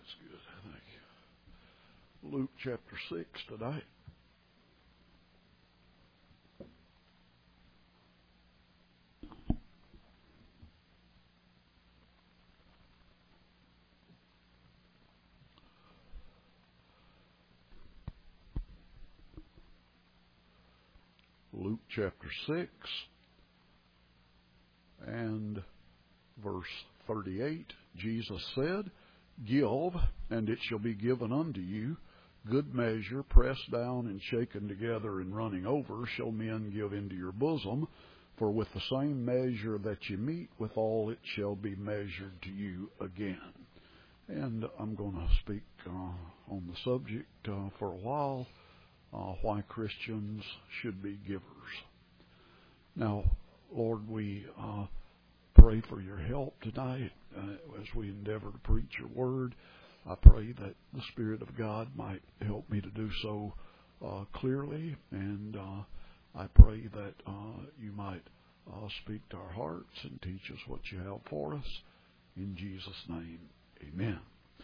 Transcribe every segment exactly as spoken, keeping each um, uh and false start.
That's good. Thank you. Luke chapter six tonight. Luke chapter six and verse thirty-eight, Jesus said, "Give, and it shall be given unto you. Good measure, pressed down and shaken together and running over, shall men give into your bosom. For with the same measure that you meet withal, it shall be measured to you again." And I'm going to speak uh, on the subject uh, for a while. Uh, why Christians should be givers. Now, Lord, we uh, pray for your help tonight uh, as we endeavor to preach your word. I pray that the Spirit of God might help me to do so uh, clearly, and uh, I pray that uh, you might uh, speak to our hearts and teach us what you have for us. In Jesus' name, amen.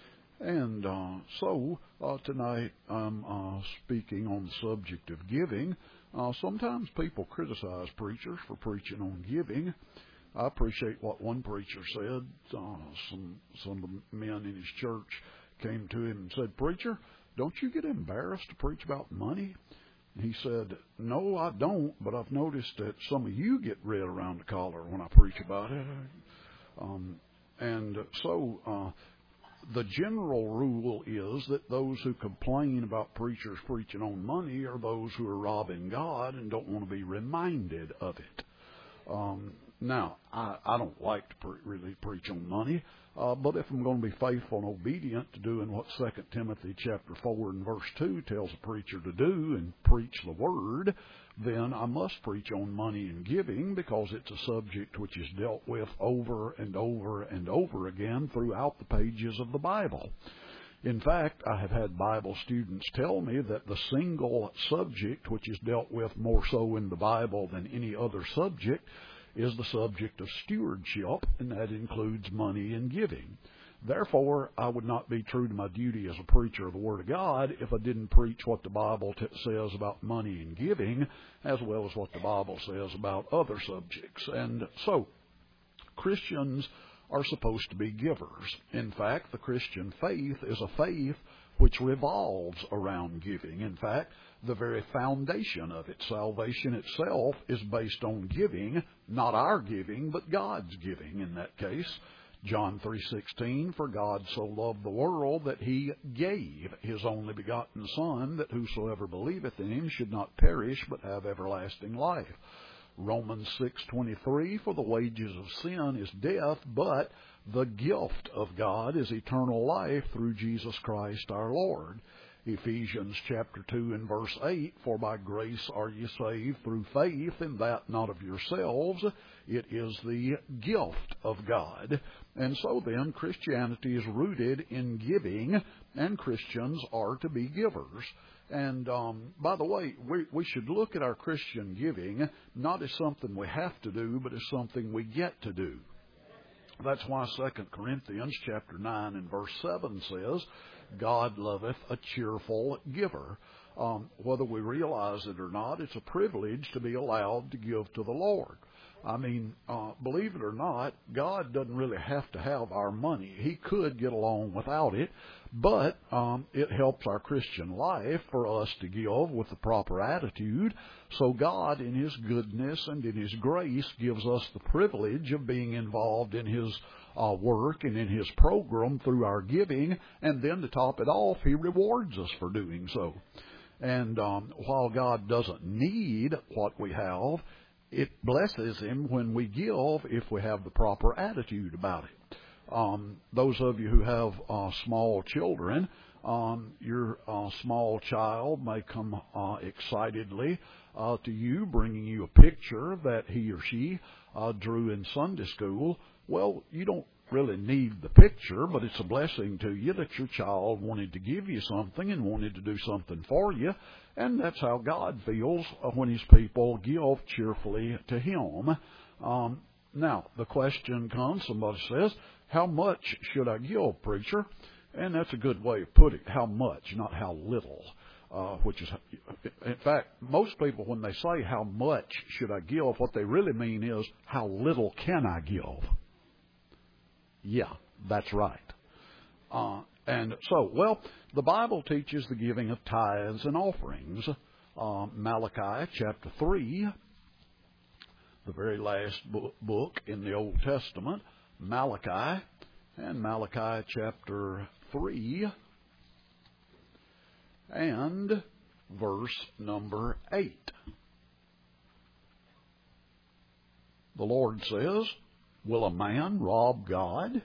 And uh, so uh, tonight I'm uh, speaking on the subject of giving. Uh, sometimes people criticize preachers for preaching on giving. I appreciate what one preacher said. Uh, some some of the men in his church came to him and said, "Preacher, don't you get embarrassed to preach about money?" And he said, "No, I don't, but I've noticed that some of you get red around the collar when I preach about it." Um, and so... Uh, The general rule is that those who complain about preachers preaching on money are those who are robbing God and don't want to be reminded of it. Um, now, I, I don't like to pre- really preach on money, uh, but if I'm going to be faithful and obedient to doing what Second Timothy chapter four and verse two tells a preacher to do and preach the word, then I must preach on money and giving, because it's a subject which is dealt with over and over and over again throughout the pages of the Bible. In fact, I have had Bible students tell me that the single subject which is dealt with more so in the Bible than any other subject is the subject of stewardship, and that includes money and giving. Therefore, I would not be true to my duty as a preacher of the Word of God if I didn't preach what the Bible t- says about money and giving, as well as what the Bible says about other subjects. And so, Christians are supposed to be givers. In fact, the Christian faith is a faith which revolves around giving. In fact, the very foundation of it, salvation itself, is based on giving, not our giving, but God's giving in that case. John three sixteen, "For God so loved the world that he gave his only begotten Son, that whosoever believeth in him should not perish, but have everlasting life." Romans six twenty-three, "For the wages of sin is death, but the gift of God is eternal life through Jesus Christ our Lord." Ephesians chapter two and verse eight, "For by grace are ye saved through faith, and that not of yourselves. It is the gift of God." And so then, Christianity is rooted in giving, and Christians are to be givers. And um, by the way, we, we should look at our Christian giving not as something we have to do, but as something we get to do. That's why Second Corinthians chapter nine and verse seven says, "God loveth a cheerful giver." Um, whether we realize it or not, it's a privilege to be allowed to give to the Lord. I mean, uh, believe it or not, God doesn't really have to have our money. He could get along without it, but um, it helps our Christian life for us to give with the proper attitude. So God, in His goodness and in His grace, gives us the privilege of being involved in His uh, work and in His program through our giving, and then to top it off, He rewards us for doing so. And um, while God doesn't need what we have, it blesses Him when we give if we have the proper attitude about it. Um, those of you who have uh, small children, um, your uh, small child may come uh, excitedly uh, to you, bringing you a picture that he or she uh, drew in Sunday school. Well, you don't really need the picture, but it's a blessing to you that your child wanted to give you something and wanted to do something for you. And that's how God feels when His people give cheerfully to Him. Um, now, the question comes, somebody says, "How much should I give, preacher?" And that's a good way of putting it. How much, not how little. Uh, which is, in fact, most people, when they say how much should I give, what they really mean is how little can I give? Yeah, that's right. Uh, and so, well, the Bible teaches the giving of tithes and offerings. Uh, Malachi chapter three, the very last book in the Old Testament, Malachi, and Malachi chapter three, and verse number eight. The Lord says, will a man rob God?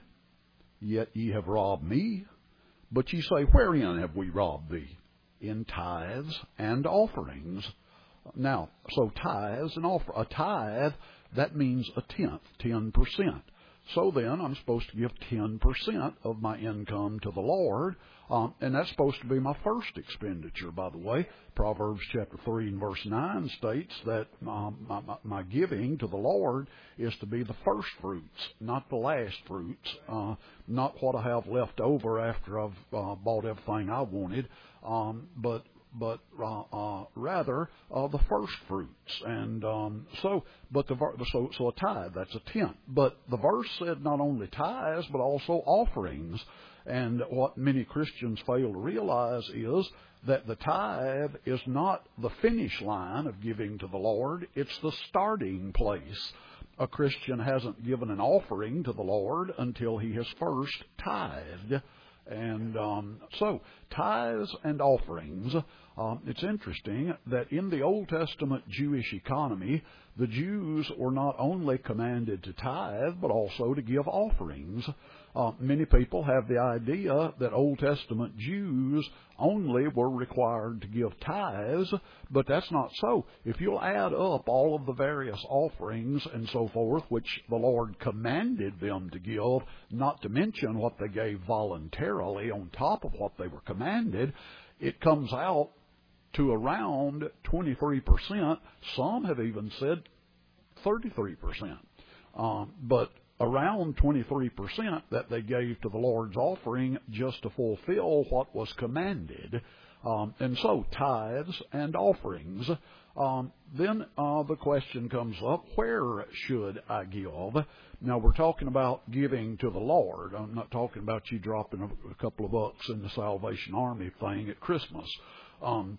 Yet ye have robbed me. But ye say, wherein have we robbed thee? In tithes and offerings. Now, so tithes and offer, a tithe, that means a tenth, ten percent. So then I'm supposed to give ten percent of my income to the Lord, um, and that's supposed to be my first expenditure, by the way. Proverbs chapter three and verse nine states that um, my, my, my giving to the Lord is to be the first fruits, not the last fruits, uh, not what I have left over after I've uh, bought everything I wanted, um, but but uh, uh, rather uh, the first fruits. And um, so, but the so so a tithe, that's a tenth. But the verse said not only tithes but also offerings. And what many Christians fail to realize is that the tithe is not the finish line of giving to the Lord; it's the starting place. A Christian hasn't given an offering to the Lord until he has first tithed. And um, so, tithes and offerings, um, it's interesting that in the Old Testament Jewish economy, the Jews were not only commanded to tithe, but also to give offerings. Uh, many people have the idea that Old Testament Jews only were required to give tithes, but that's not so. If you'll add up all of the various offerings and so forth, which the Lord commanded them to give, not to mention what they gave voluntarily on top of what they were commanded, it comes out to around twenty-three percent. Some have even said thirty-three percent. Um, but around twenty-three percent that they gave to the Lord's offering just to fulfill what was commanded. Um, and so, tithes and offerings. Um, then uh, the question comes up, where should I give? Now, we're talking about giving to the Lord. I'm not talking about you dropping a, a couple of bucks in the Salvation Army thing at Christmas. Um,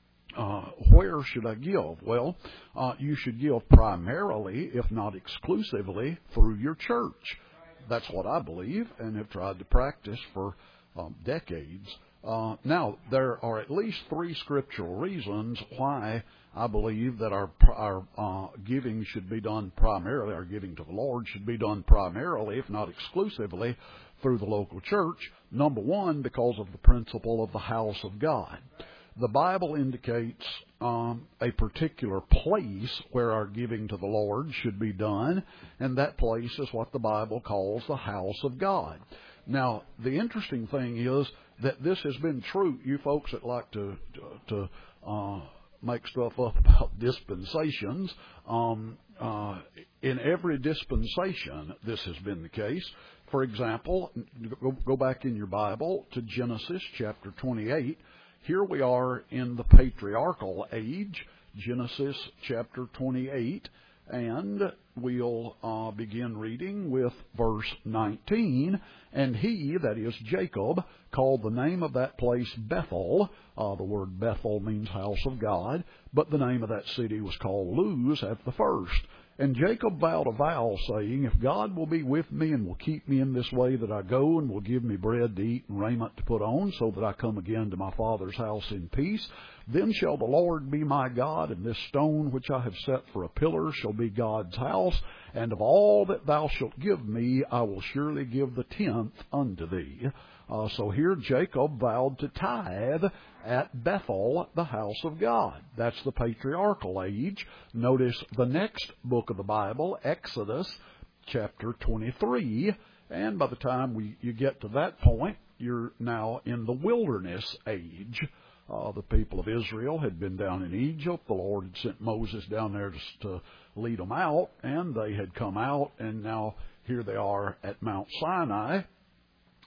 Uh, where should I give? Well, uh, you should give primarily, if not exclusively, through your church. That's what I believe and have tried to practice for um, decades. Uh, now, there are at least three scriptural reasons why I believe that our our uh, giving should be done primarily, our giving to the Lord should be done primarily, if not exclusively, through the local church. Number one, because of the principle of the house of God. The Bible indicates um, a particular place where our giving to the Lord should be done, and that place is what the Bible calls the house of God. Now, the interesting thing is that this has been true. You folks that like to to, to uh, make stuff up about dispensations, um, uh, in every dispensation this has been the case. For example, go, go back in your Bible to Genesis chapter twenty-eight. Here we are in the patriarchal age, Genesis chapter twenty-eight, and we'll uh, begin reading with verse nineteen. And he, that is Jacob, called the name of that place Bethel. Uh, the word Bethel means house of God, but the name of that city was called Luz at the first. And Jacob vowed a vow, saying, if God will be with me and will keep me in this way that I go, and will give me bread to eat and raiment to put on, so that I come again to my father's house in peace, then shall the Lord be my God, and this stone which I have set for a pillar shall be God's house, and of all that thou shalt give me, I will surely give the tenth unto thee. Uh, so here Jacob vowed to tithe at Bethel, the house of God. That's the patriarchal age. Notice the next book of the Bible, Exodus chapter twenty-three. And by the time we, you get to that point, you're now in the wilderness age. Uh, the people of Israel had been down in Egypt. The Lord had sent Moses down there to, to lead them out, and they had come out, and now here they are at Mount Sinai.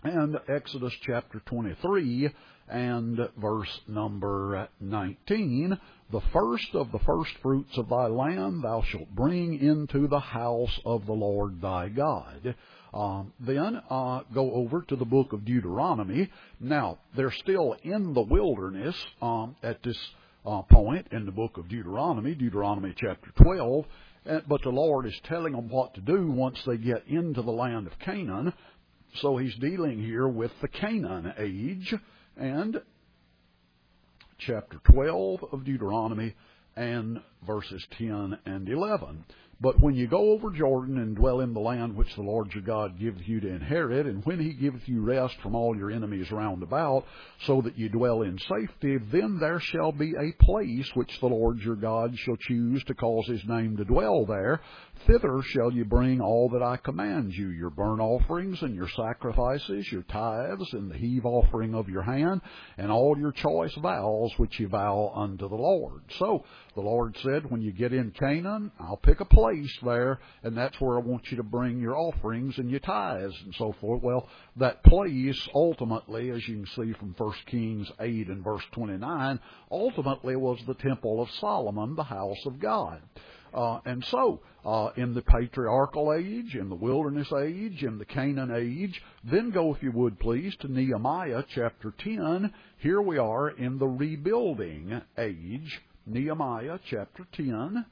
and Exodus chapter twenty-three and verse number nineteen. The first of the first fruits of thy land thou shalt bring into the house of the Lord thy God. Um, then uh, go over to the book of Deuteronomy. Now, they're still in the wilderness um, at this uh, point in the book of Deuteronomy, Deuteronomy chapter twelve. But the Lord is telling them what to do once they get into the land of Canaan. So he's dealing here with the Canaan age. And chapter twelve of Deuteronomy and verses ten and eleven. But when you go over Jordan and dwell in the land which the Lord your God giveth you to inherit, and when he giveth you rest from all your enemies round about, so that you dwell in safety, then there shall be a place which the Lord your God shall choose to cause his name to dwell there. Thither shall you bring all that I command you, your burnt offerings and your sacrifices, your tithes, and the heave offering of your hand, and all your choice vows which you vow unto the Lord. So the Lord said, when you get in Canaan, I'll pick a place there, and that's where I want you to bring your offerings and your tithes and so forth. Well, that place ultimately, as you can see from First Kings eight and verse twenty-nine, ultimately was the temple of Solomon, the house of God. Uh, and so, uh, in the patriarchal age, in the wilderness age, in the Canaan age, then go, if you would please, to Nehemiah chapter ten. Here we are in the rebuilding age. Nehemiah chapter ten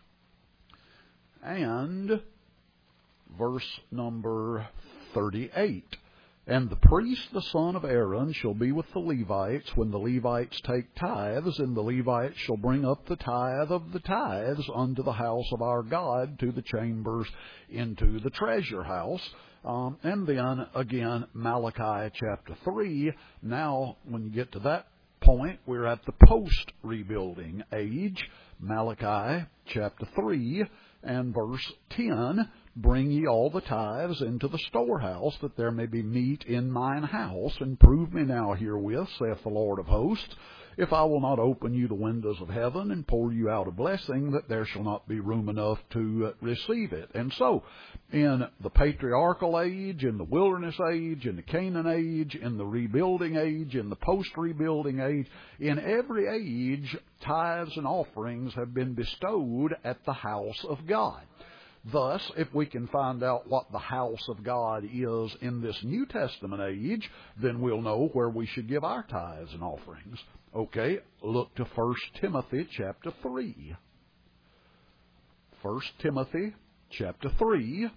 and verse number thirty-eight. And the priest, the son of Aaron, shall be with the Levites when the Levites take tithes, and the Levites shall bring up the tithe of the tithes unto the house of our God, to the chambers into the treasure house. Um, and then again, Malachi chapter three. Now, when you get to that point, we're at the post-rebuilding age. Malachi chapter three and verse ten. Bring ye all the tithes into the storehouse, that there may be meat in mine house, and prove me now herewith, saith the Lord of hosts, if I will not open you the windows of heaven and pour you out a blessing, that there shall not be room enough to receive it. And so, in the patriarchal age, in the wilderness age, in the Canaan age, in the rebuilding age, in the post-rebuilding age, in every age, tithes and offerings have been bestowed at the house of God. Thus, if we can find out what the house of God is in this New Testament age, then we'll know where we should give our tithes and offerings. Okay, look to First Timothy chapter three. First Timothy chapter three.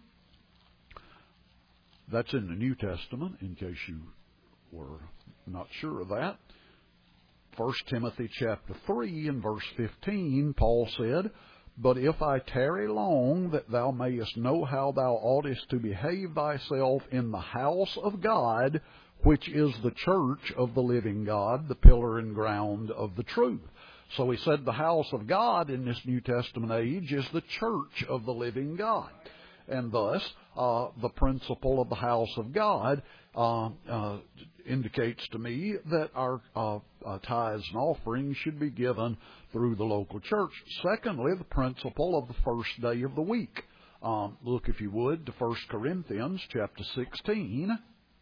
That's in the New Testament, in case you were not sure of that. First Timothy chapter three and verse fifteen, Paul said, But if I tarry long, that thou mayest know how thou oughtest to behave thyself in the house of God, which is the church of the living God, the pillar and ground of the truth. So he said the house of God in this New Testament age is the church of the living God. And thus, uh, the principle of the house of God uh, uh, indicates to me that our uh, uh, tithes and offerings should be given through the local church. Secondly, the principle of the first day of the week. Um, look, if you would, to First Corinthians chapter sixteen.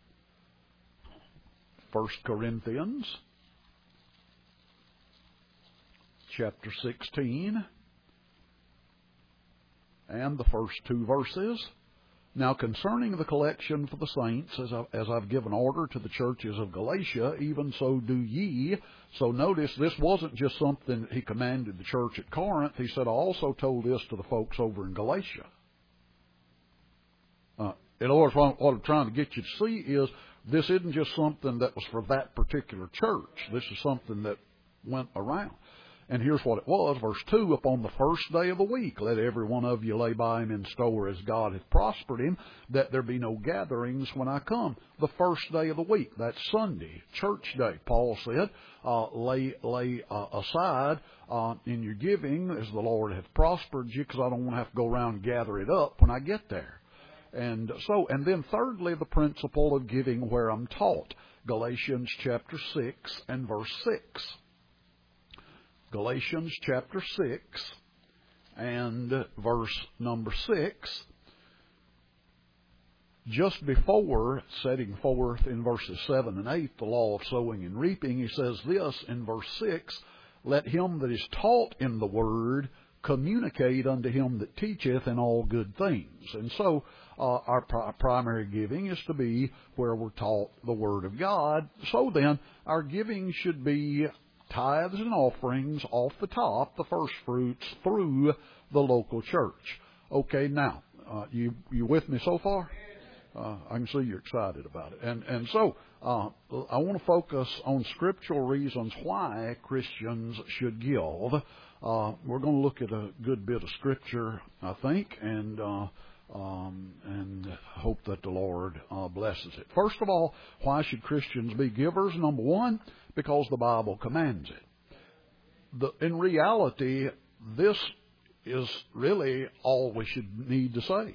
First Corinthians chapter sixteen and the first two verses. Now concerning the collection for the saints, as, I, as I've given order to the churches of Galatia, even so do ye. So notice, this wasn't just something that he commanded the church at Corinth. He said, I also told this to the folks over in Galatia. Uh, in other words, what I'm trying to get you to see is, this isn't just something that was for that particular church. This is something that went around. And here's what it was, verse two, Upon the first day of the week, let every one of you lay by him in store as God hath prospered him, that there be no gatherings when I come. The first day of the week, that's Sunday, church day. Paul said, uh, lay lay uh, aside uh, in your giving as the Lord hath prospered you, because I don't want to have to go around and gather it up when I get there. And so, and then thirdly, the principle of giving where I'm taught. Galatians chapter six and verse six. Galatians chapter six and verse number six. just before setting forth in verses seven and eight the law of sowing and reaping, he says this in verse six, let him that is taught in the word communicate unto him that teacheth in all good things. And so uh, our pri- primary giving is to be where we're taught the Word of God. So then, our giving should be tithes and offerings off the top, the first fruits, through the local church. Okay, now, uh, you you with me so far? Uh, I can see you're excited about it. And and so uh, I want to focus on scriptural reasons why Christians should give. Uh, we're going to look at a good bit of scripture, I think, and uh, um, and hope that the Lord uh, blesses it. First of all, why should Christians be givers? Number one, because the Bible commands it. The, in reality, this is really all we should need to say.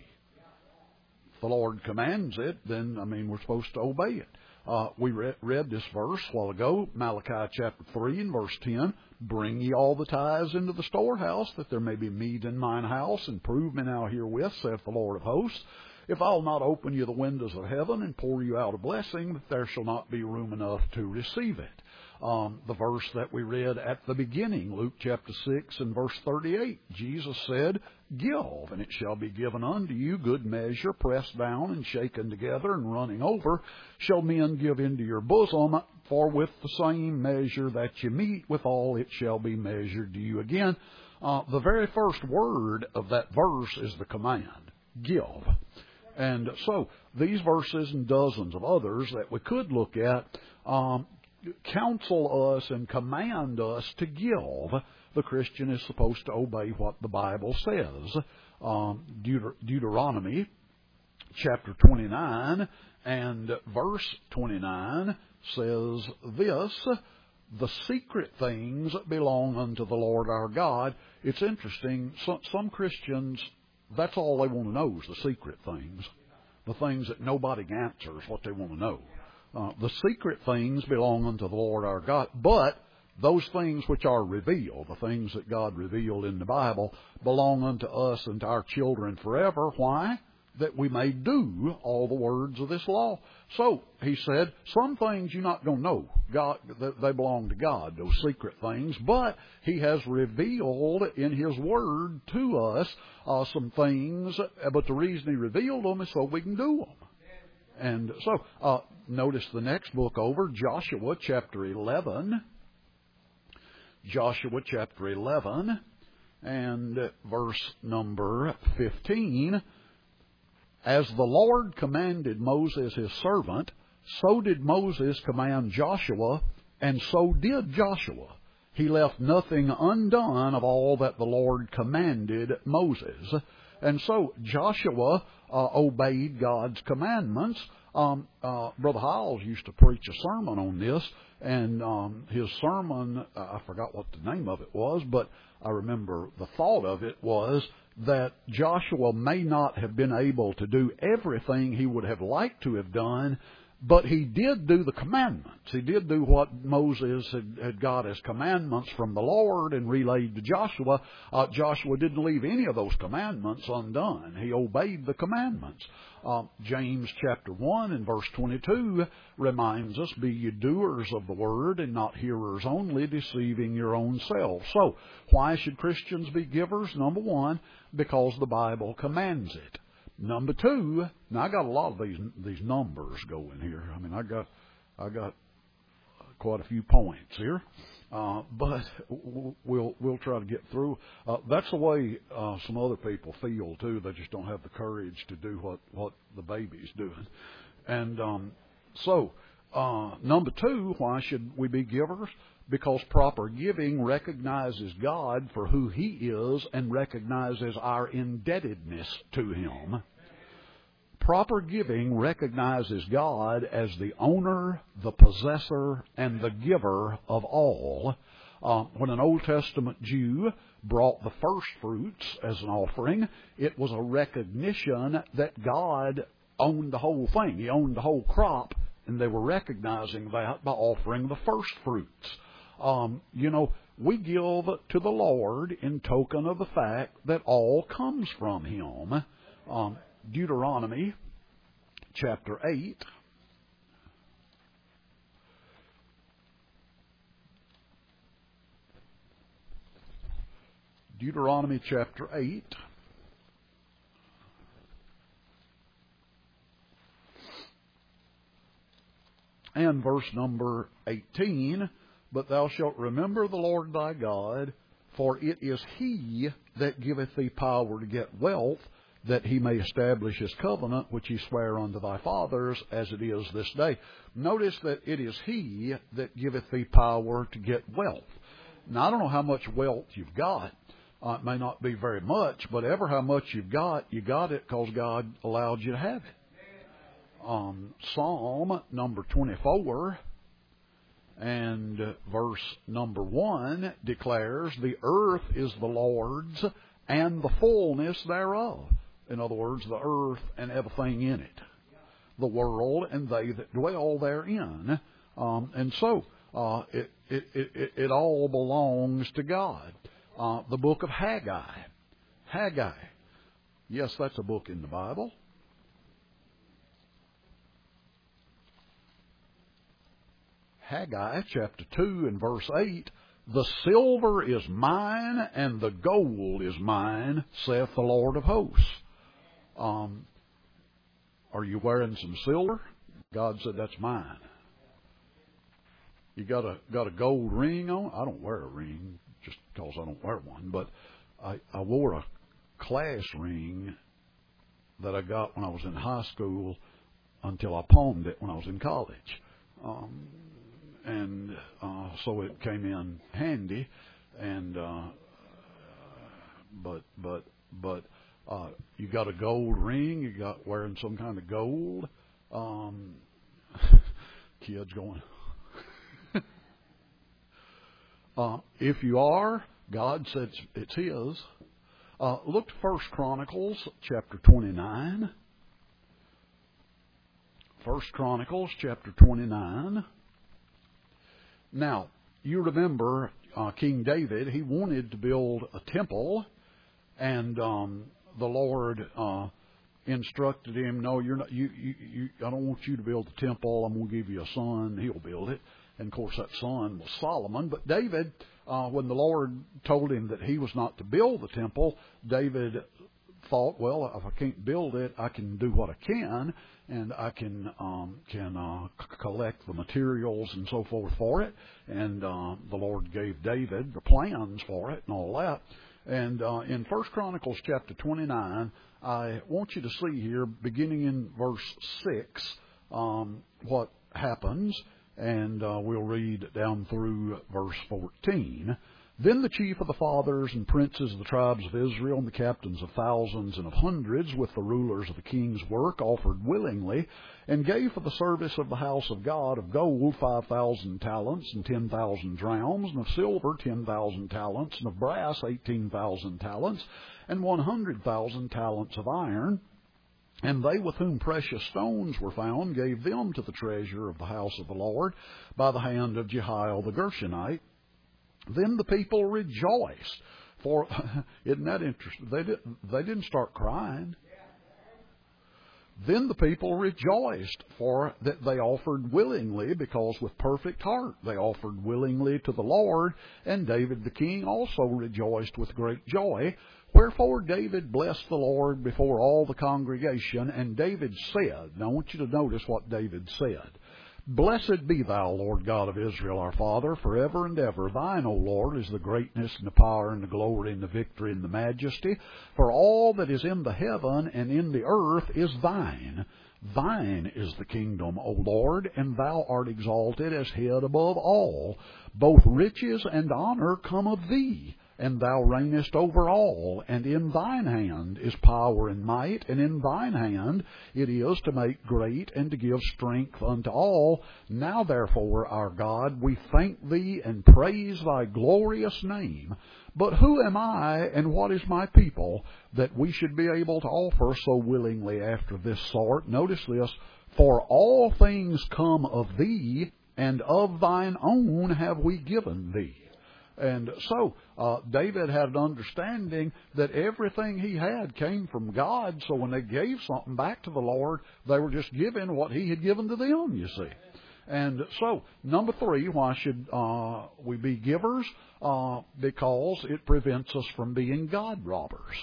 If the Lord commands it, then, I mean, we're supposed to obey it. Uh, we read, read this verse a while ago, Malachi chapter three and verse ten. Bring ye all the tithes into the storehouse, that there may be meat in mine house, and prove me now herewith, saith the Lord of hosts. If I'll not open you the windows of heaven and pour you out a blessing, that there shall not be room enough to receive it. Um, the verse that we read at the beginning, Luke chapter six and verse thirty-eight, Jesus said, give, and it shall be given unto you, good measure, pressed down and shaken together and running over, shall men give into your bosom, for with the same measure that you meet withal, it shall be measured to you again. Uh, the very first word of that verse is the command, give. And so these verses and dozens of others that we could look at um, counsel us and command us to give. The Christian is supposed to obey what the Bible says. Um, Deut- Deuteronomy chapter twenty-nine and verse twenty-nine says this, the secret things belong unto the Lord our God. It's interesting, some, some Christians, that's all they want to know is the secret things. The things that nobody answers, what they want to know. Uh, the secret things belong unto the Lord our God, but those things which are revealed, the things that God revealed in the Bible, belong unto us and to our children forever. Why? That we may do all the words of this law. So, he said, some things you're not going to know. God, they belong to God, those secret things. But He has revealed in His Word to us uh, some things. But the reason He revealed them is so we can do them. And so, uh, notice the next book over, Joshua chapter eleven. Joshua chapter eleven and verse number fifteen. As the Lord commanded Moses his servant, so did Moses command Joshua, and so did Joshua. He left nothing undone of all that the Lord commanded Moses. And so Joshua uh, obeyed God's commandments. Um, uh, Brother Hiles used to preach a sermon on this, and um, his sermon, uh, I forgot what the name of it was, but I remember the thought of it was that Joshua may not have been able to do everything he would have liked to have done, but he did do the commandments. He did do what Moses had, had got as commandments from the Lord and relayed to Joshua. Uh, Joshua didn't leave any of those commandments undone. He obeyed the commandments. Uh, James chapter one and verse twenty-two reminds us, be ye doers of the word and not hearers only, deceiving your own selves. So, why should Christians be givers? Number one, because the Bible commands it. Number two, now I got a lot of these these numbers going here. I mean, I got I got quite a few points here, uh, but we'll we'll try to get through. Uh, that's the way uh, some other people feel too. They just don't have the courage to do what what the baby's doing. And um, so, uh, number two, why should we be givers? Because proper giving recognizes God for who He is and recognizes our indebtedness to Him. Proper giving recognizes God as the owner, the possessor, and the giver of all. Uh, when an Old Testament Jew brought the first fruits as an offering, it was a recognition that God owned the whole thing. He owned the whole crop, and they were recognizing that by offering the first fruits. Um, you know, we give to the Lord in token of the fact that all comes from Him. Um, Deuteronomy chapter eight. Deuteronomy chapter eight. And verse number eighteen. But thou shalt remember the Lord thy God, for it is He that giveth thee power to get wealth, that He may establish His covenant, which He sware unto thy fathers, as it is this day. Notice that it is He that giveth thee power to get wealth. Now, I don't know how much wealth you've got. Uh, it may not be very much, but ever how much you've got, you got it because God allowed you to have it. Um, Psalm number twenty-four and verse number one declares, the earth is the Lord's and the fullness thereof. In other words, the earth and everything in it. The world and they that dwell therein. Um, and so, uh, it, it, it, it all belongs to God. Uh, the book of Haggai. Haggai. Yes, that's a book in the Bible. Haggai chapter two and verse eight. The silver is mine and the gold is mine, saith the Lord of hosts. Um, are you wearing some silver? God said, that's mine. You got a got a gold ring on? I don't wear a ring just because I don't wear one, but I, I wore a class ring that I got when I was in high school until I pawned it when I was in college. Um, and uh, so it came in handy, and uh, but but but uh, you got a gold ring, you got wearing some kind of gold. Um, kids going. Uh, if you are, God said it's His. Uh, look to First Chronicles chapter twenty-nine. First Chronicles chapter twenty-nine. Now, you remember uh, King David, he wanted to build a temple, and um, the Lord uh, instructed him, no, you're not. You, you, you, I don't want you to build the temple. I'm going to give you a son. He'll build it. And, of course, that son was Solomon. But David, uh, when the Lord told him that he was not to build the temple, David thought, well, if I can't build it, I can do what I can, and I can um, can uh, c- collect the materials and so forth for it. And uh, the Lord gave David the plans for it and all that. And uh, in First Chronicles chapter twenty-nine, I want you to see here, beginning in verse six, um, what happens. And uh, we'll read down through verse fourteen. Then the chief of the fathers and princes of the tribes of Israel and the captains of thousands and of hundreds with the rulers of the king's work offered willingly, and gave for the service of the house of God of gold five thousand talents and ten thousand drams, and of silver ten thousand talents, and of brass eighteen thousand talents, and one hundred thousand talents of iron. And they with whom precious stones were found gave them to the treasure of the house of the Lord by the hand of Jehiel the Gershonite. Then the people rejoiced. For, isn't that interesting? They didn't, they didn't start crying. Then the people rejoiced, for that they offered willingly, because with perfect heart they offered willingly to the Lord. And David the king also rejoiced with great joy. Wherefore David blessed the Lord before all the congregation, and David said, now I want you to notice what David said. Blessed be thou, Lord God of Israel, our Father, forever and ever. Thine, O Lord, is the greatness and the power and the glory and the victory and the majesty. For all that is in the heaven and in the earth is thine. Thine is the kingdom, O Lord, and thou art exalted as head above all. Both riches and honor come of thee, and thou reignest over all, and in thine hand is power and might, and in thine hand it is to make great and to give strength unto all. Now therefore, our God, we thank thee and praise thy glorious name. But who am I, and what is my people, that we should be able to offer so willingly after this sort? Notice this, for all things come of thee, and of thine own have we given thee. And so uh, David had an understanding that everything he had came from God. So when they gave something back to the Lord, they were just giving what he had given to them, you see. And so, number three, why should uh, we be givers? Uh, because it prevents us from being God robbers.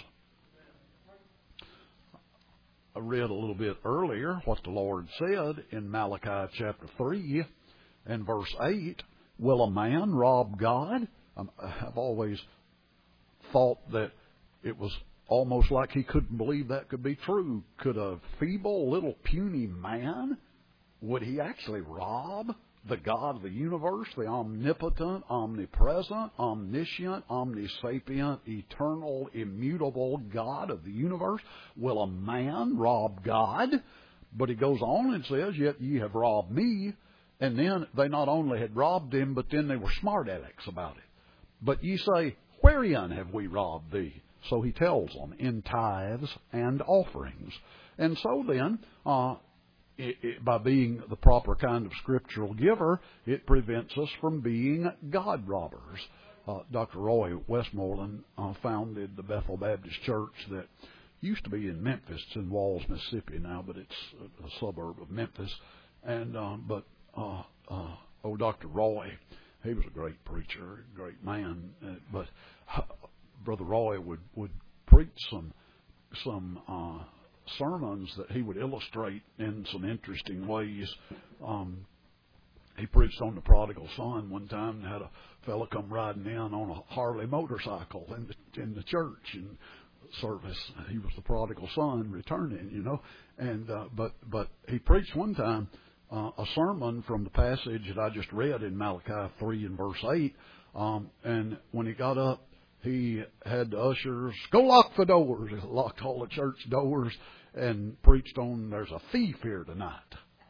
I read a little bit earlier what the Lord said in Malachi chapter three and verse eight. Will a man rob God? I've always thought that it was almost like he couldn't believe that could be true. Could a feeble little puny man, would he actually rob the God of the universe, the omnipotent, omnipresent, omniscient, omnisapient, eternal, immutable God of the universe? Will a man rob God? But he goes on and says, yet ye have robbed me. And then they not only had robbed him, but then they were smart alecks about it. But ye say, wherein have we robbed thee? So he tells them, in tithes and offerings. And so then, uh, it, it, by being the proper kind of scriptural giver, it prevents us from being God robbers. Uh, Doctor Roy Westmoreland uh, founded the Bethel Baptist Church that used to be in Memphis. It's in Walls, Mississippi now, but it's a, a suburb of Memphis. And uh, but uh, uh, oh, Doctor Roy, he was a great preacher, a great man. Uh, but uh, Brother Roy would would preach some some uh, sermons that he would illustrate in some interesting ways. Um, he preached on the prodigal son one time and had a fellow come riding in on a Harley motorcycle in the, in the church and service. He was the prodigal son returning, you know. And uh, but but he preached one time uh, a sermon from the passage that I just read in Malachi three and verse eight. Um, and when he got up, he had the ushers go lock the doors. He locked all the church doors and preached on there's a thief here tonight.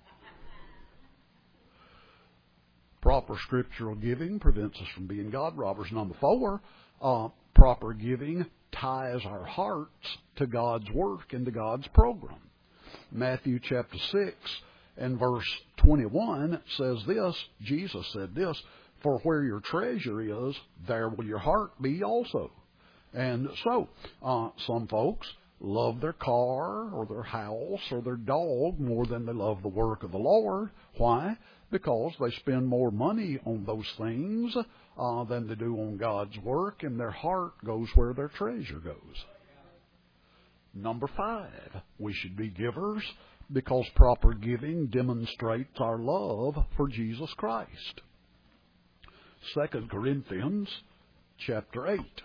Proper scriptural giving prevents us from being God robbers. Number four, uh, proper giving ties our hearts to God's work and to God's program. Matthew chapter six and verse twenty-one says this, Jesus said this, for where your treasure is, there will your heart be also. And so, uh, some folks love their car or their house or their dog more than they love the work of the Lord. Why? Because they spend more money on those things uh, than they do on God's work, and their heart goes where their treasure goes. Number five, we should be givers because proper giving demonstrates our love for Jesus Christ. Second Corinthians chapter eight.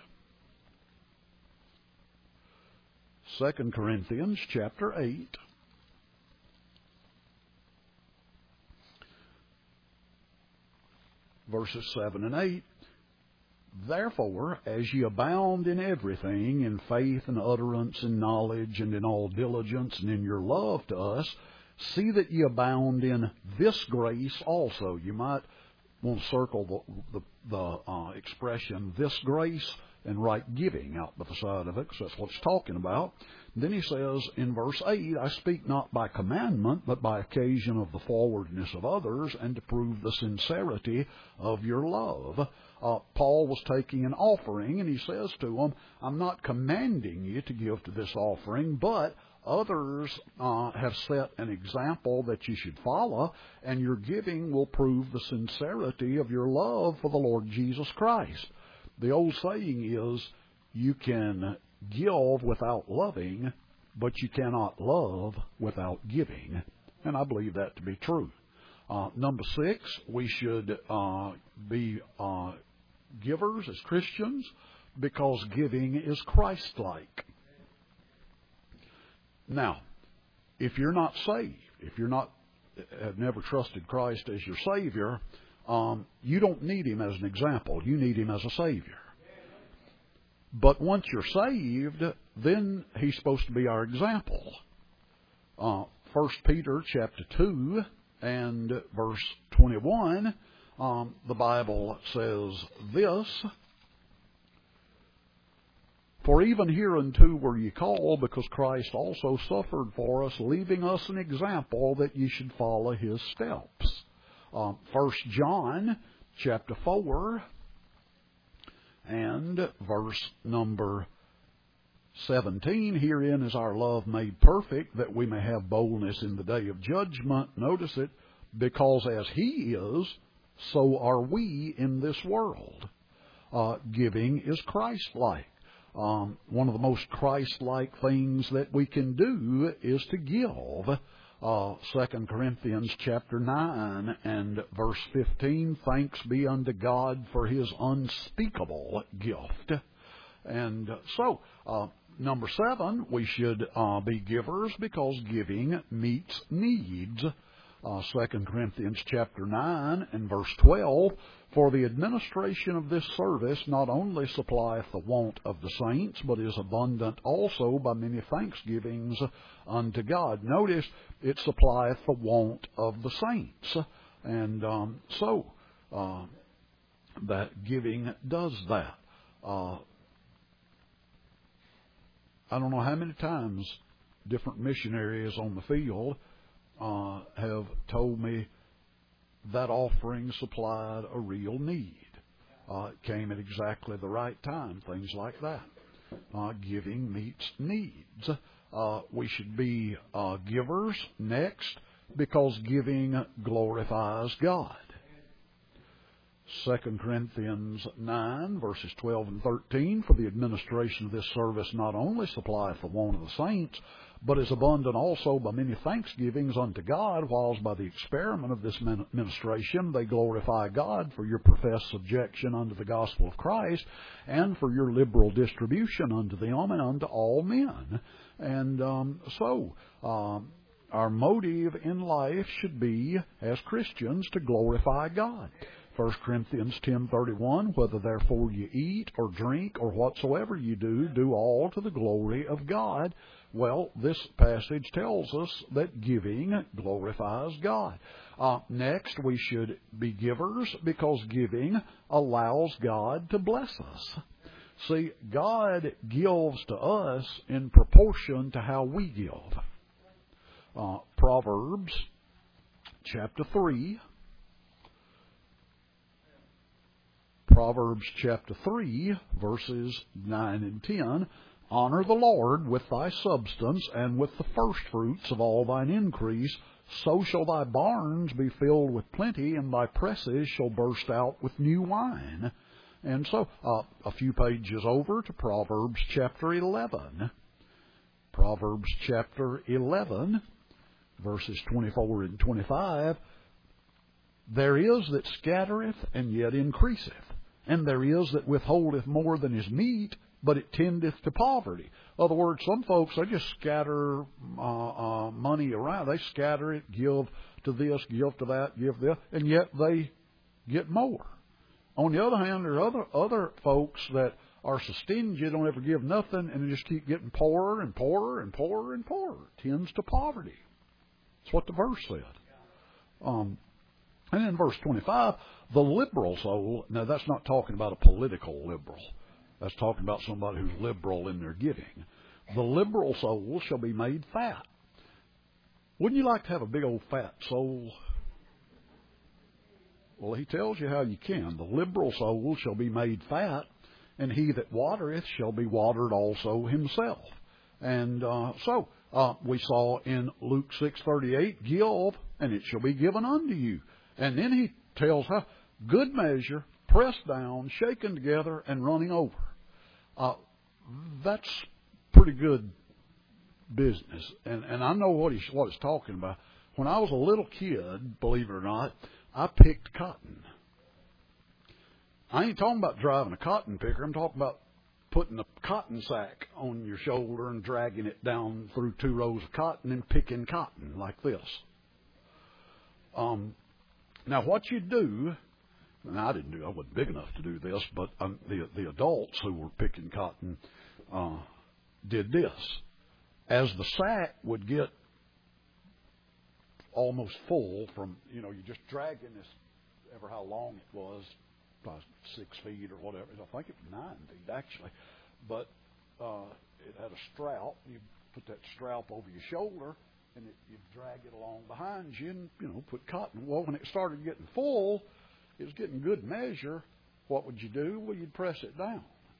Second Corinthians chapter eight. Verses seven and eight. Therefore, as ye abound in everything, in faith and utterance and knowledge and in all diligence and in your love to us, see that ye abound in this grace also. You might want to circle the, the, the uh, expression, this grace, and write giving out by the side of it, because that's what it's talking about. And then he says in verse eight, I speak not by commandment, but by occasion of the forwardness of others, and to prove the sincerity of your love. Uh, Paul was taking an offering, and he says to them, I'm not commanding you to give to this offering, but others uh, have set an example that you should follow, and your giving will prove the sincerity of your love for the Lord Jesus Christ. The old saying is, you can give without loving, but you cannot love without giving. And I believe that to be true. Uh, number six, we should uh, be uh, givers as Christians because giving is Christ-like. Now, if you're not saved, if you're not have never trusted Christ as your Savior, um, you don't need Him as an example. You need Him as a Savior. But once you're saved, then He's supposed to be our example. Uh, First Peter chapter two and verse twenty-one, um, the Bible says this, for even hereunto were ye called, because Christ also suffered for us, leaving us an example that ye should follow His steps. Um, First John chapter four And verse number seventeen, herein is our love made perfect, that we may have boldness in the day of judgment. Notice it, because as He is, so are we in this world. Uh, giving is Christ-like. Um, one of the most Christ-like things that we can do is to give. Uh, Second Corinthians chapter nine and verse fifteen, thanks be unto God for His unspeakable gift. And so, uh, number seven, we should uh, be givers because giving meets needs. Uh, Second Corinthians chapter nine and verse twelve, for the administration of this service not only supplieth the want of the saints, but is abundant also by many thanksgivings unto God. Notice, it supplieth the want of the saints. And um, so, uh, that giving does that. Uh, I don't know how many times different missionaries on the field uh, have told me that offering supplied a real need. Uh, it came at exactly the right time, things like that. Uh, giving meets needs. Uh, we should be uh, givers next because giving glorifies God. Second Corinthians nine, verses twelve and thirteen, for the administration of this service not only supplieth the want of the saints, but is abundant also by many thanksgivings unto God, whilst by the experiment of this ministration they glorify God for your professed subjection unto the gospel of Christ, and for your liberal distribution unto them and unto all men. And um, so, um, our motive in life should be, as Christians, to glorify God. First Corinthians ten thirty-one, whether therefore you eat or drink or whatsoever you do, do all to the glory of God. Well, this passage tells us that giving glorifies God. Uh, next, we should be givers because giving allows God to bless us. See, God gives to us in proportion to how we give. Uh, Proverbs chapter three. Proverbs chapter three, verses nine and ten, honor the Lord with thy substance and with the firstfruits of all thine increase, so shall thy barns be filled with plenty, and thy presses shall burst out with new wine. And so, uh, a few pages over to Proverbs chapter eleven. Proverbs chapter eleven, verses twenty-four and twenty-five, there is that scattereth and yet increaseth, and there is that withholdeth more than is meet, but it tendeth to poverty. In other words, some folks, they just scatter uh, uh, money around. They scatter it, give to this, give to that, give this, and yet they get more. On the other hand, there are other, other folks that are so stingy, don't ever give nothing, and they just keep getting poorer and poorer and poorer and poorer. It tends to poverty. That's what the verse said. Um, and in verse twenty-five, the liberal soul, now that's not talking about a political liberal. That's talking about somebody who's liberal in their giving. The liberal soul shall be made fat. Wouldn't you like to have a big old fat soul? Well, he tells you how you can. The liberal soul shall be made fat, and he that watereth shall be watered also himself. And uh, so uh, we saw in Luke six thirty-eight, give, and it shall be given unto you. And then he tells how good measure, pressed down, shaken together, and running over. Uh, that's pretty good business. And, and I know what he's, what he's talking about. When I was a little kid, believe it or not, I picked cotton. I ain't talking about driving a cotton picker. I'm talking about putting a cotton sack on your shoulder and dragging it down through two rows of cotton and picking cotton like this. Um, now, what you do, and I didn't do, I wasn't big enough to do this, but um, the the adults who were picking cotton uh, did this. As the sack would get almost full from, you know, you just dragging this, ever how long it was, about six feet or whatever. I think it was nine feet actually, but uh, it had a strap. You put that strap over your shoulder, and it, you drag it along behind you, and you know, put cotton. Well, when it started getting full, it was getting good measure. what would you do? Well, you'd press it down.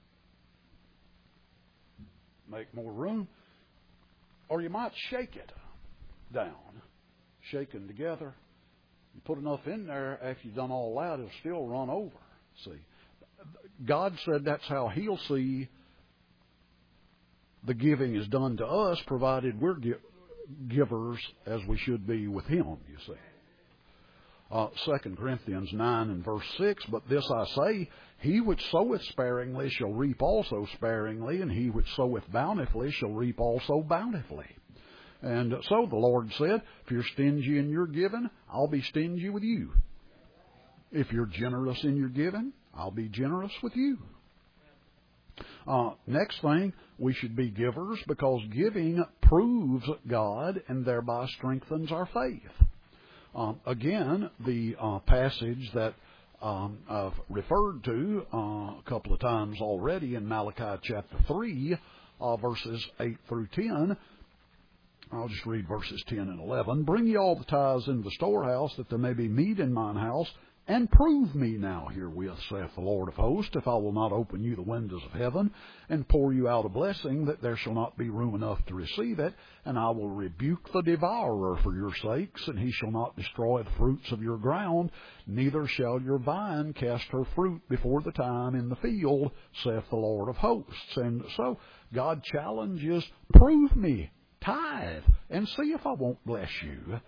Make more room. Or you might shake it down. Shaken together. You put enough in there, after you've done all that, it'll still run over. See, God said that's how He'll see the giving is done to us, provided we're givers as we should be with Him, you see. Uh, Second Corinthians nine and verse six, but this I say, he which soweth sparingly shall reap also sparingly, and he which soweth bountifully shall reap also bountifully. And so the Lord said, if you're stingy in your giving, I'll be stingy with you. If you're generous in your giving, I'll be generous with you. Uh, next thing, we should be givers because giving proves God and thereby strengthens our faith. Um, again, the uh, passage that um, I've referred to uh, a couple of times already in Malachi chapter three, uh, verses eight through ten. I'll just read verses ten and eleven. Bring ye all the tithes into the storehouse, that there may be meat in mine house, and prove me now herewith, saith the Lord of hosts, if I will not open you the windows of heaven, and pour you out a blessing, that there shall not be room enough to receive it. And I will rebuke the devourer for your sakes, and he shall not destroy the fruits of your ground, neither shall your vine cast her fruit before the time in the field, saith the Lord of hosts. And so God challenges, prove me, tithe, and see if I won't bless you.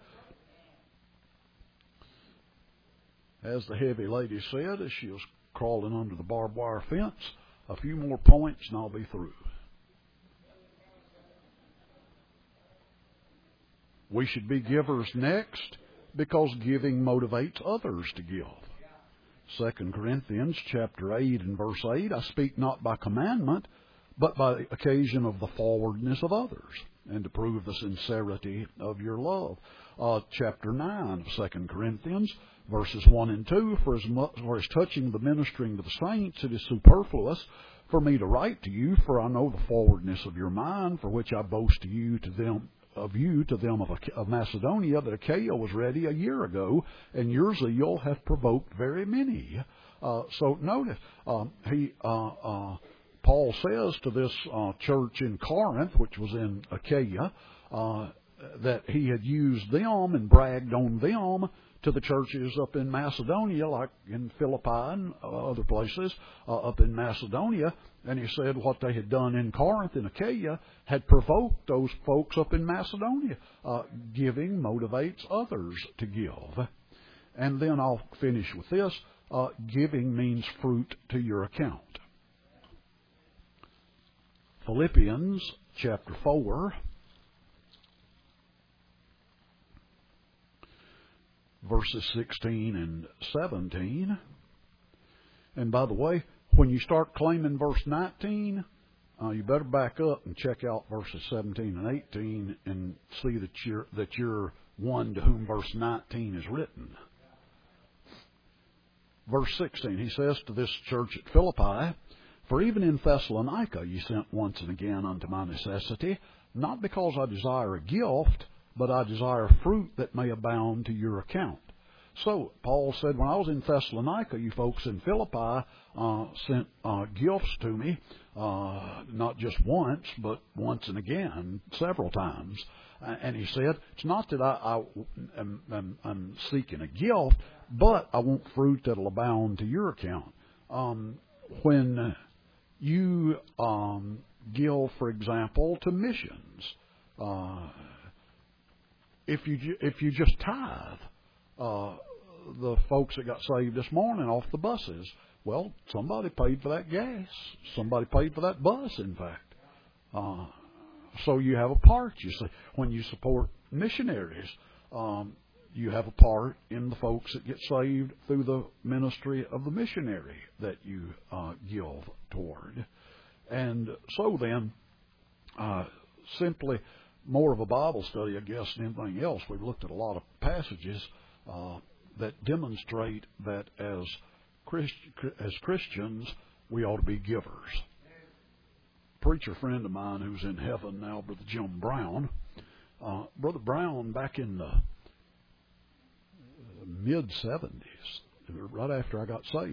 As the heavy lady said as she was crawling under the barbed wire fence, a few more points and I'll be through. We should be givers next because giving motivates others to give. Second Corinthians chapter eight and verse eight, I speak not by commandment, but by occasion of the forwardness of others, and to prove the sincerity of your love. Uh, chapter nine of Second Corinthians, verses one and two, for as much or as touching the ministering to the saints, it is superfluous for me to write to you, for I know the forwardness of your mind, for which I boast to you to them of you to them of, of Macedonia, that Achaia was ready a year ago, and your zeal hath provoked very many. Uh, so notice, uh, he uh, uh, Paul says to this uh, church in Corinth, which was in Achaia, uh, that he had used them and bragged on them to the churches up in Macedonia, like in Philippi and uh, other places uh, up in Macedonia. And he said what they had done in Corinth and Achaia had provoked those folks up in Macedonia. Uh, giving motivates others to give. And then I'll finish with this. Uh, giving means fruit to your account. Philippians chapter four, verses sixteen and seventeen. And by the way, when you start claiming verse nineteen, uh, you better back up and check out verses seventeen and eighteen and see that you're, that you're one to whom verse nineteen is written. Verse sixteen, he says to this church at Philippi, for even in Thessalonica ye sent once and again unto my necessity, not because I desire a gift, but I desire fruit that may abound to your account. So, Paul said, when I was in Thessalonica, you folks in Philippi uh, sent uh, gifts to me, uh, not just once, but once and again, several times. Uh, and he said, it's not that I, I am, am, am seeking a gift, but I want fruit that will abound to your account. Um, when you um, give, for example, to missions, uh, if you if you just tithe, uh, the folks that got saved this morning off the buses, well, somebody paid for that gas. Somebody paid for that bus, in fact. Uh, so you have a part, you see. When you support missionaries, um, you have a part in the folks that get saved through the ministry of the missionary that you uh, give toward. And so then, uh, simply more of a Bible study, I guess, than anything else. We've looked at a lot of passages uh, that demonstrate that as Christ, as Christians, we ought to be givers. A preacher friend of mine who's in heaven now, Brother Jim Brown, uh, Brother Brown, back in the mid seventies, right after I got saved,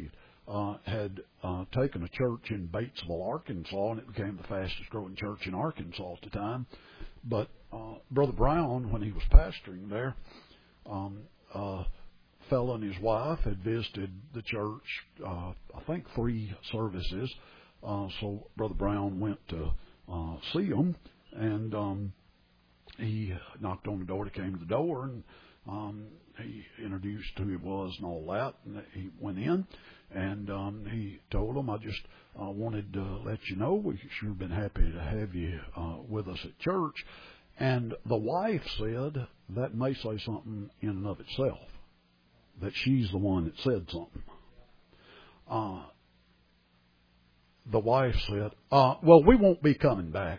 uh, had uh, taken a church in Batesville, Arkansas, and it became the fastest growing church in Arkansas at the time. But uh, Brother Brown, when he was pastoring there, um, uh, fellow and his wife had visited the church, uh, I think three services. Uh, so Brother Brown went to uh, see them, and um, he knocked on the door. He came to the door, and um, he introduced who he was and all that. And he went in, and um, he told them, I just uh, wanted to let you know we've sure been happy to have you uh, with us at church. And the wife said, that may say something in and of itself, that she's the one that said something. Uh, the wife said, uh, well, we won't be coming back.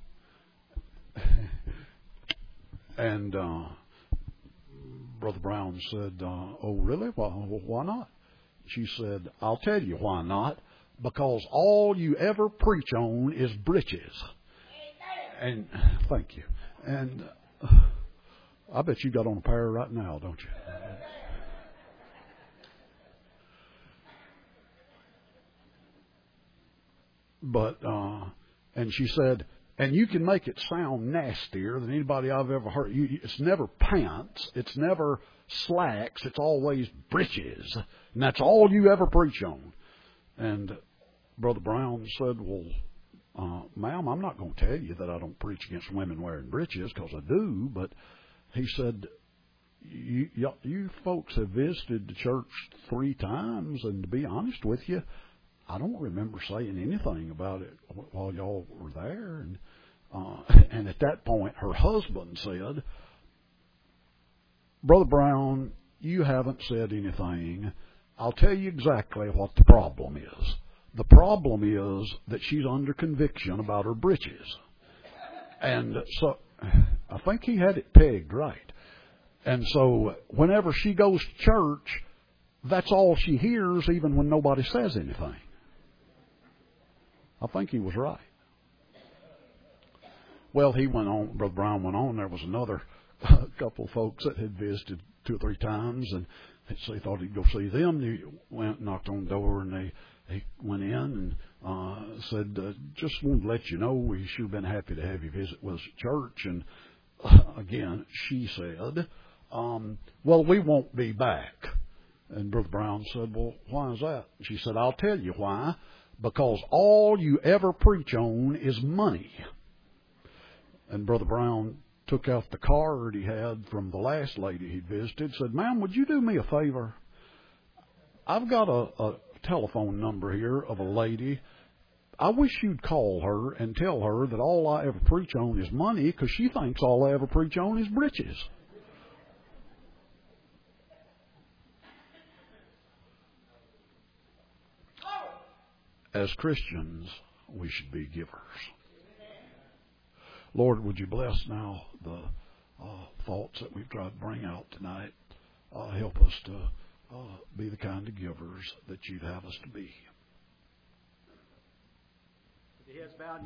And uh, Brother Brown said, uh, oh, really? Well, why not? She said, I'll tell you why not. Because all you ever preach on is britches. And thank you. And uh, I bet you got on a pair right now, don't you? But, uh, and she said, and you can make it sound nastier than anybody I've ever heard. You, it's never pants. It's never slacks. It's always breeches. And that's all you ever preach on. And Brother Brown said, well, uh, ma'am, I'm not going to tell you that I don't preach against women wearing breeches, because I do. But he said, you, you, you folks have visited the church three times, and to be honest with you, I don't remember saying anything about it while y'all were there. And, uh, and at that point, her husband said, Brother Brown, you haven't said anything. I'll tell you exactly what the problem is. The problem is that she's under conviction about her breeches. And so I think he had it pegged right. And so whenever she goes to church, that's all she hears, even when nobody says anything. I think he was right. Well, he went on, Brother Brown went on. There was another couple of folks that had visited two or three times, and so he thought he'd go see them. He went, knocked on the door, and they, he went in and uh, said, uh, just wanted to let you know, we've sure been happy to have you visit with us at church. And uh, again, she said, um, well, we won't be back. And Brother Brown said, well, why is that? She said, I'll tell you why. Because all you ever preach on is money. And Brother Brown took out the card he had from the last lady he visited, said, ma'am, would you do me a favor? I've got a, a telephone number here of a lady. I wish you'd call her and tell her that all I ever preach on is money, because she thinks all I ever preach on is breeches. As Christians, we should be givers. Lord, would you bless now the uh, thoughts that we've tried to bring out tonight. Uh, help us to uh, be the kind of givers that you'd have us to be.